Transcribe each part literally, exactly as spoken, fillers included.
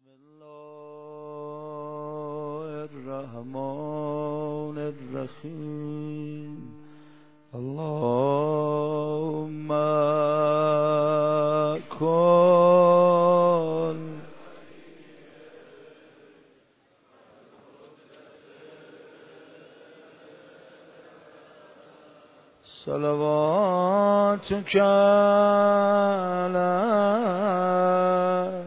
الله الرحمن الرحیم اللهم کن صلواتک علی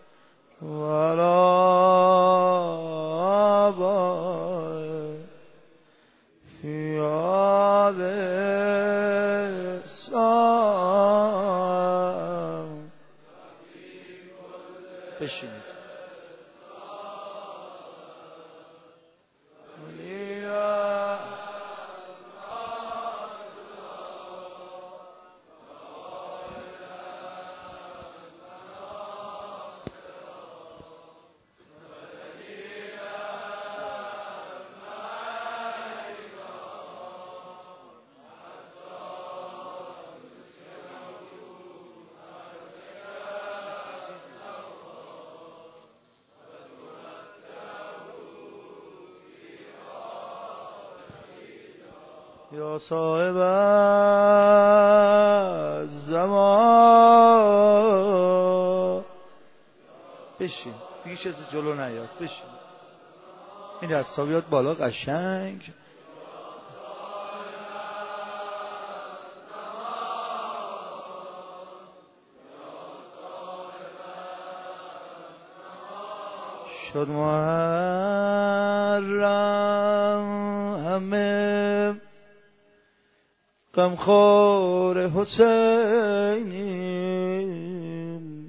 بشینید. یا صاحب الزمان بشین دیگه چیزی جلو نیاد. بشین این دستا بیاد بالا قشنگ. شد محرم همه غمخوار حسینیم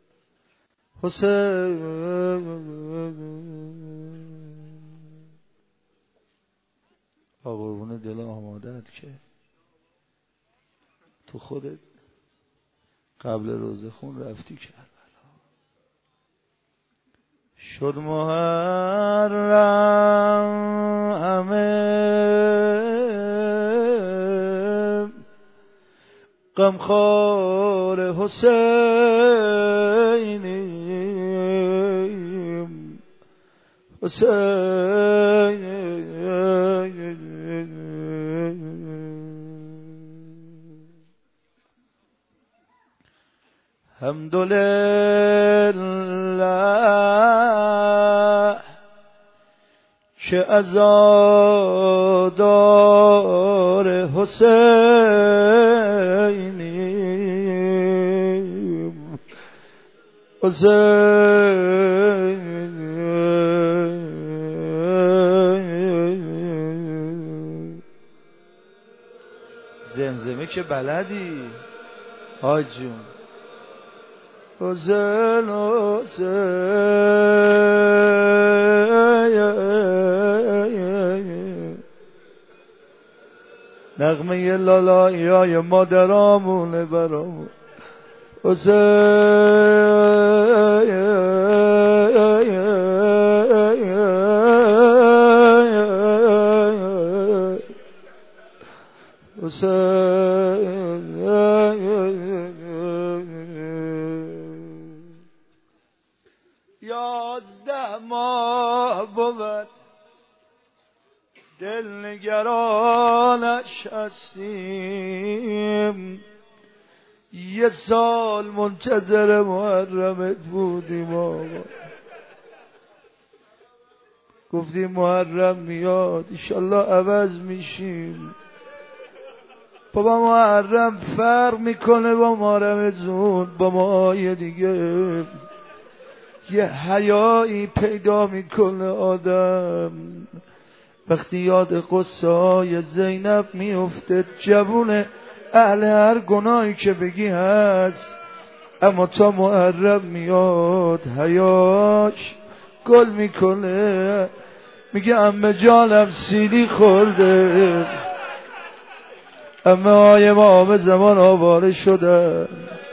حسین آقربون دل آمادت که تو خودت قبل روزه خون رفتی کربلا. شد محرم همه غمخوار حسینیم حسین الحمدلله که عزادار حسینیم حسین زمزمه که بلدی حاجون حسین حسین نغمه لالایی های مادرامونه برامون حسین حسین یازده ماه بود دل نگرانش هستیم یه سال منتظر محرمت بودیم آقا گفتیم محرم میاد انشالله عوض میشیم. بابا محرم فرق میکنه با محرم زون با ماهای دیگه یه حیایی پیدا میکنه آدم وقتی یاد قصه های زینب میفته. جوونه اهل هر گناهی که بگی هست اما تا محرم میاد حیاش گل میکنه میگه عمه جانم سیلی خورده عمه های ما به زمان آواره شدن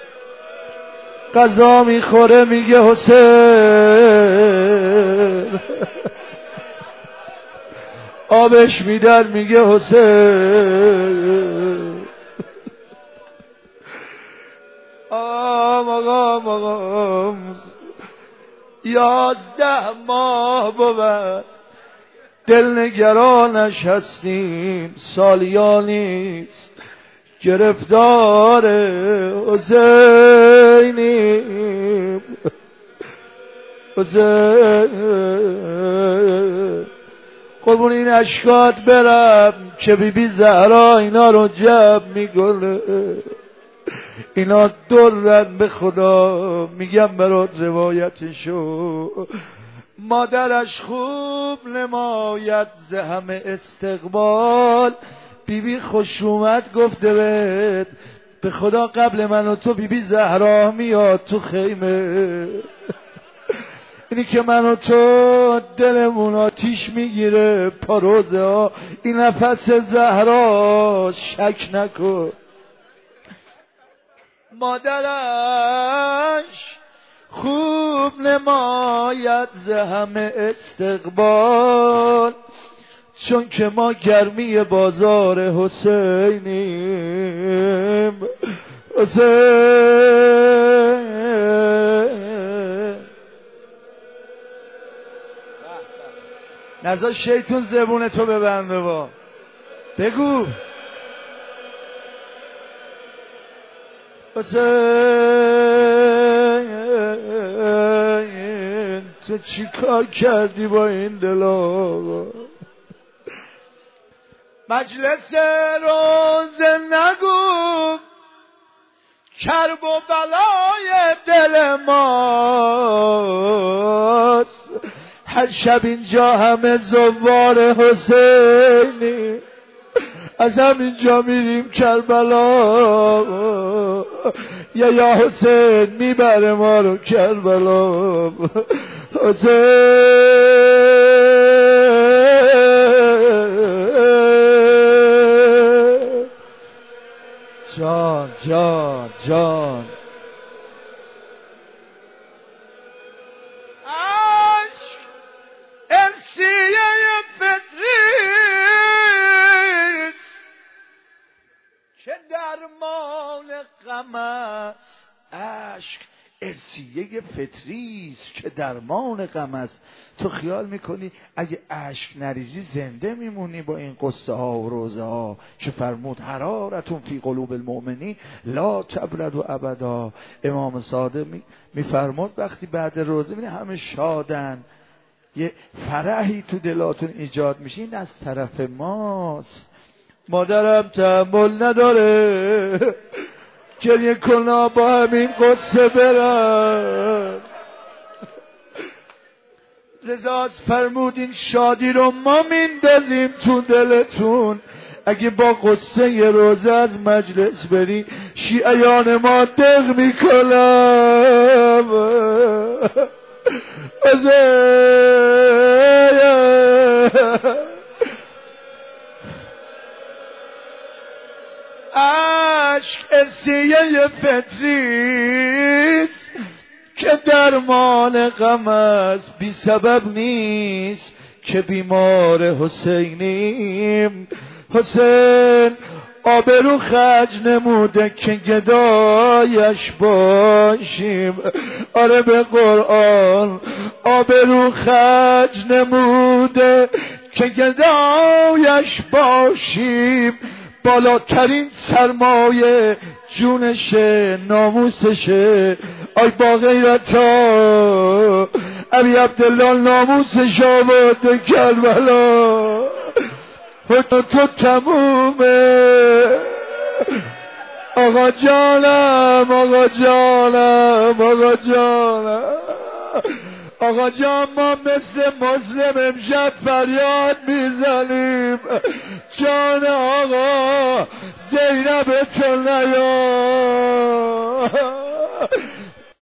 غذا میخوره میگه حسین آبش میدن میگه حسین آقام آقام آقام یازده ماه بود دلنگرانش هستیم، سالیانیست گرفتار حسینیم. حسین قربون این اشکات برم که بی بی زهرا اینا رو جمع میکنه. اینا درن به خدا، میگم برات روایتشو. مادرش خوب نماید ز همه استقبال، بیبی خوش اومد گفته بهت به خدا قبل من و تو بیبی زهرا میاد تو خیمه. اینی که من و تو دلمون آتیش میگیره پاروزه ها، این نفس زهرا شک نکن. مادرش خوب نماید ز همه استقبال، چون که ما گرمی بازار حسینیم. حسین نزا شیطون زبون تو ببنده با بگو حسین تو چی کار کردی با این دل آقا؟ مجلس روزه نگو کرب و بلای دل ماست، هر شب اینجا همه زوار حسینی، از همینجا میریم کربلا، یا یا حسین میبره ما رو کربلا. حسین جان جان جان عشق ارسیه فطریست که درمان غم است. عشق ارسیه فطریست که درمان غم است. تو خیال میکنی اگه اشک نریزی زنده میمونی با این قصه ها و روزه ها که فرمود حرارتون فی قلوب المؤمنین لا تبرد و ابدا. امام صادق میفرمود وقتی بعد روزه میبینی همه شادن، یه فرحی تو دلاتون ایجاد میشه، این از طرف ماست. مادرم تحمل نداره گریه کنا با همین قصه برم. رضاست فرمود این شادی رو ما میندازیم تو دلتون، اگه با قصه یه روزه از مجلس بری شیعیان ما دق میکنم. عشق ارسیه فطریست که درمان غم است، بی سبب نیست که بیمار حسینیم. حسین آبرو خرج نموده که گدایش باشیم. آره به قرآن آبرو خرج نموده که گدایش باشیم. بالاترین سرمایه جونشه، ناموسشه. آی با غیرتا ابی عبدالله ناموسش آورده کربلا. تو تو تمومه آقا جانم، آقا جانم، آقا جانم. آقا جان ما مثل مسلم امشب فریاد میزنیم جان آقا زینب تو نیا.